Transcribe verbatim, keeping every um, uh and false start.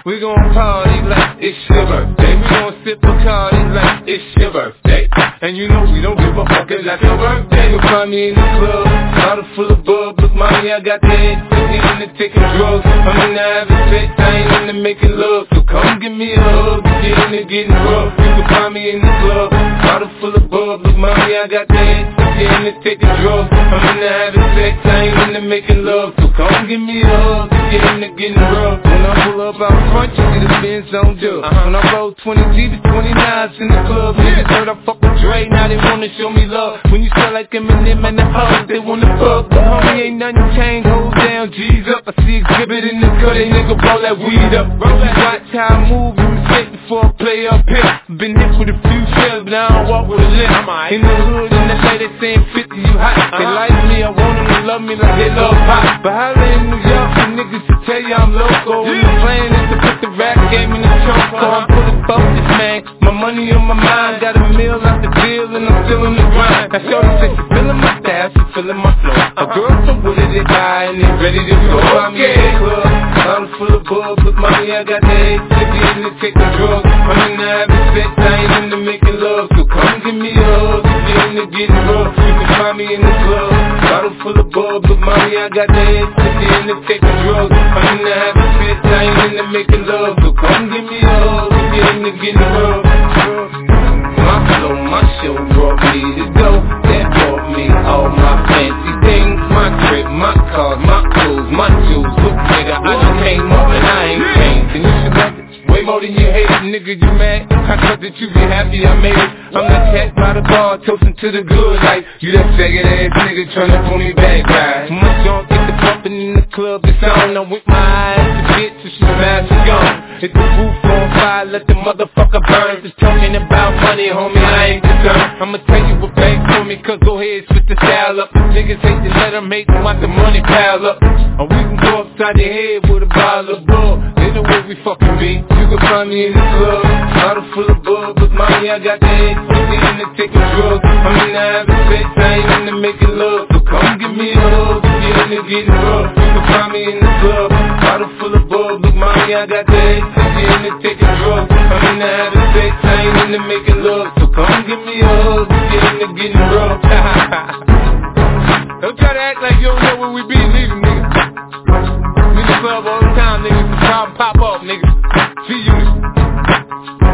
We gon' party like it's your birthday. We gon' sip a Bacardi like it's your birthday. And you know we don't give a fuck, it's like your birthday. You'll find me in the club, bottle full of bub. Look, mommy, I got the head, I'm into taking drugs. I'm into having sex, I ain't into making love. So come give me a hug, get into getting rough. You can find me in the club, bottle full of bub. Look, mommy, I got the head, I'm into taking drugs. I'm into having sex, I ain't into making love. So come give me a hug, get into getting rough. When I pull up out front, you see the Benz on dub. Uh-huh. When I roll twenty G's, twenty-nines in the club. Niggas heard I fuck with Dre, now they wanna show me love. When you sell like Eminem and the hoes, they wanna fuck. But homie, ain't nothing changed, hold down, G's up. I see exhibit in the cut, they nigga roll that weed up. Watch how I move, you mistake before I play up here. Been hit with a few shells, but I don't walk with a limp. In the hood, in the lady saying fifty, you hot. They like me, I want them to love me like they love pop. But holla in New York, some niggas to tell you I'm loco. And the plan is to put the rap game in the choke. So I'm pulling focus, man. My money on my mind, got a meal out the deal, and I'm still in the grind. Now shorty said she feeling my style, she feeling my flow. A girl from Wooded, they buy and they ready to go. I'm in the club, bottle full of bub. Look, mommy, I got the head, sippy in the taking drugs. I'm in the having sex, I ain't into making love. So come give me a hug, get into getting rough. You can find me in the club, bottle full of bub. Look, mommy, I got the head, sippy in the taking drugs. I'm in the having sex, I ain't into making love. So come give me a hug, get into getting rough. My flow, my show brought me to go. That brought me all my fancy things. My crib, my cars, my clothes, my jewels. Look, nigga, I just came up and I ain't changed. And you should love it way more than you hate it. Nigga, you mad? I thought that you be happy I made it. I'm the cat by the bar, toasting to the good life. You that faggot ass nigga tryna pull me back, right? My junk get the pumping in the club, it's on. I'm with my eyes to bitch, so she smash she gone. Hit the roof on fire, let the motherfucker burn. Just talking about money, homie, I ain't concerned. I'ma tell you what bank for me, cause go ahead, switch the style up. Niggas hate to let them hate them, watch the money pile up. Or we can go upside the head with a bottle of bull. They know where we fucking be. You can find me in the club, bottle full of bub. Look, mommy, I got the head, fifty in the taking drugs. I'm in the having sex, I ain't into making love. So come give me a hug, get into getting rough. You can find me in the club, bottle full of bub. Look, mommy, I got the head, fifty in the taking drugs. I'm in the having sex, I ain't into making love. So come give me a hug, get into getting rough. Don't try to act like you don't know where we be, nigga, nigga. We in the club all the time, nigga. The problem pop up, nigga. See you.